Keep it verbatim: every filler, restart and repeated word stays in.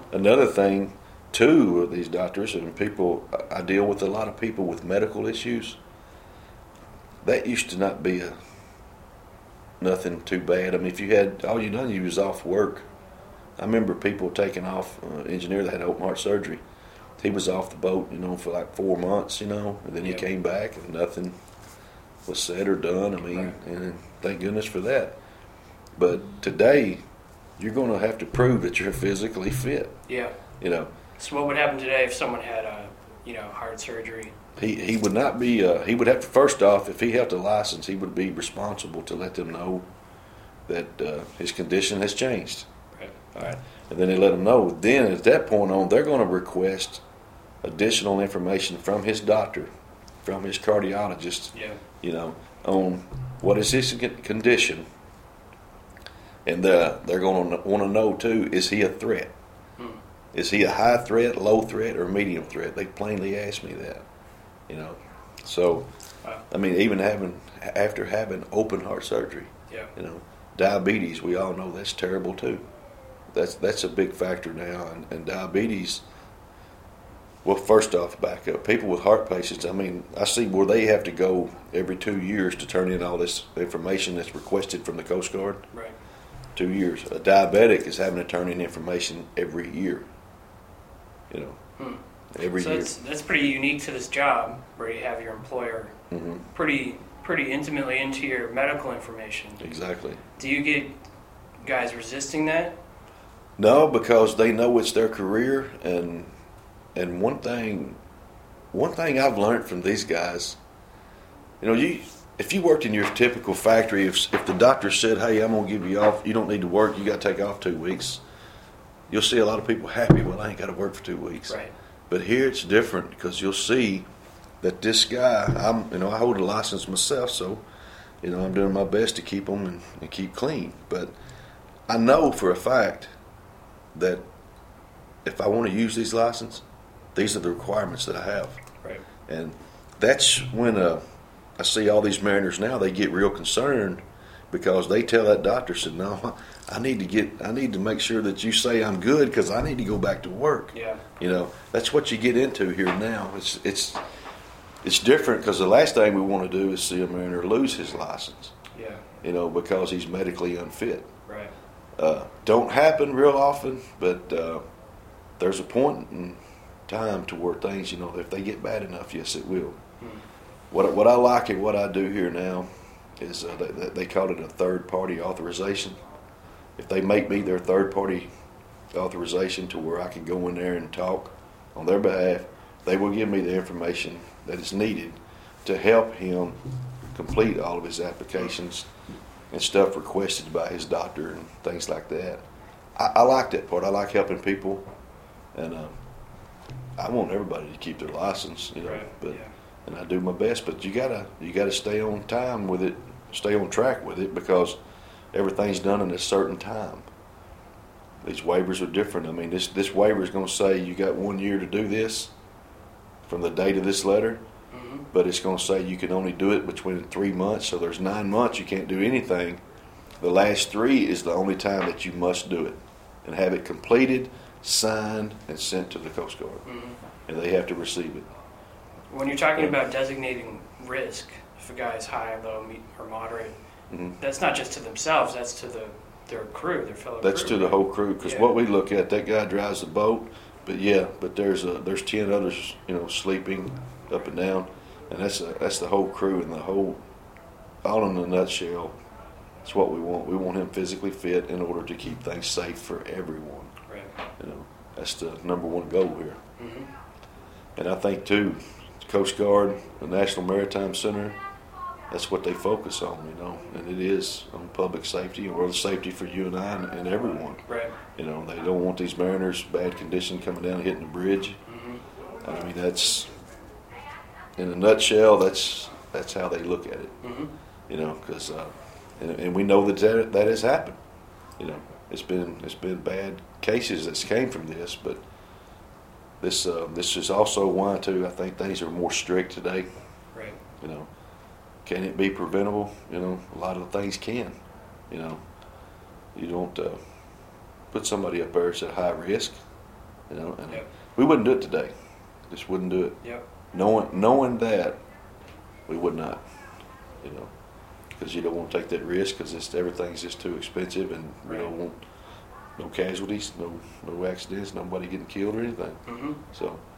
another thing too with these doctors and people, I deal with a lot of people with medical issues. That used to not be a nothing too bad. I mean, if you had all you done, you was off work. I remember people taking off. Uh, engineer that had open heart surgery. He was off the boat, you know, for like four months, you know, and then he Yep. came back and nothing was said or done. I mean, Right. and thank goodness for that. But today, you're going to have to prove that you're physically fit. Yeah. You know, So what would happen today if someone had a, you know, heart surgery? he he would not be. Uh, he would have to first off, if he held a license, he would be responsible to let them know that uh, his condition has changed. Right. All right, and then they let him know. Then at that point on, they're going to request additional information from his doctor, from his cardiologist. Yeah. You know, on what is his con- condition, and uh, they're going to want to know too: is he a threat? Hmm. Is he a high threat, low threat, or medium threat? They plainly asked me that. You know, so Wow. I mean, even having after having open heart surgery, Yeah. you know, diabetes, we all know that's terrible too. That's that's a big factor now, and, and diabetes. Well, first off, back up. People with heart patients, I mean, I see where they have to go every two years to turn in all this information that's requested from the Coast Guard. Right. Two years. A diabetic is having to turn in information every year. You know, Hmm. every So year. that's that's pretty unique to this job, where you have your employer hmm pretty pretty intimately into your medical information. Exactly. Do you get guys resisting that? No, because they know it's their career, and and one thing, one thing I've learned from these guys, you know, you if you worked in your typical factory, if if the doctor said, "Hey, I'm gonna give you off, you don't need to work, you got to take off two weeks," you'll see a lot of people happy. Well, I ain't got to work for two weeks. Right. But here it's different because you'll see that this guy, I'm, you know, I hold a license myself, so you know I'm doing my best to keep them and, and keep clean. But I know for a fact that if I want to use these licenses, these are the requirements that I have. Right. And that's when uh, I see all these mariners now, they get real concerned because they tell that doctor, said, no, I need to get, I need to make sure that you say I'm good because I need to go back to work. Yeah. You know, that's what you get into here now. It's it's it's different because the last thing we want to do is see a mariner lose his license, Yeah. you know, because he's medically unfit. Right. Uh, don't happen real often, but uh, there's a point in time to where things, you know, if they get bad enough, yes, it will. Hmm. What what I like and what I do here now is uh, they, they call it a third party authorization. If they make me their third party authorization to where I can go in there and talk on their behalf, they will give me the information that is needed to help him complete all of his applications and stuff requested by his doctor and things like that. I, I like that part. I like helping people, and uh, I want everybody to keep their license, you know. Right. But Yeah. and I do my best. But you gotta you gotta stay on time with it, stay on track with it because everything's done in a certain time. These waivers are different. I mean, this this waiver is going to say you got one year to do this from the date of this letter, Hmm. but it's going to say you can only do it between three months. So there's nine months you can't do anything. The last three is the only time that you must do it and have it completed, signed, and sent to the Coast Guard, Hmm. and they have to receive it. When you're talking about designating risk, if a guy's high, low, me- or moderate, hmm that's not just to themselves. That's to the their crew, their fellow. That's crew, to the right? whole crew because Yeah. what we look at, that guy drives the boat, but yeah, but there's a, there's ten others, you know, sleeping up and down, and that's a, that's the whole crew and the whole, all in a nutshell. That's what we want. We want him physically fit in order to keep things safe for everyone. Right. You know, that's the number one goal here. Hmm. And I think too, the Coast Guard, the National Maritime Center, that's what they focus on, you know, and it is on public safety and world safety for you and I and, and everyone. Right. You know, they don't want these mariners bad condition coming down hitting the bridge. Hmm. I mean, that's in a nutshell. That's that's how they look at it. Hmm. You know, because uh, and, and we know that, that that has happened. You know, it's been it's been bad cases that's came from this, but this uh, this is also why too. I think things are more strict today. Right. You know, can it be preventable? You know, a lot of the things can. You know, you don't uh, put somebody up there that's at high risk. You know, and Yep. we wouldn't do it today. Just wouldn't do it. Yep. Knowing knowing that, we would not. You know, because you don't want to take that risk because it's everything's just too expensive, and we Right. don't want no casualties, no no accidents, nobody getting killed or anything. Mm-hmm. So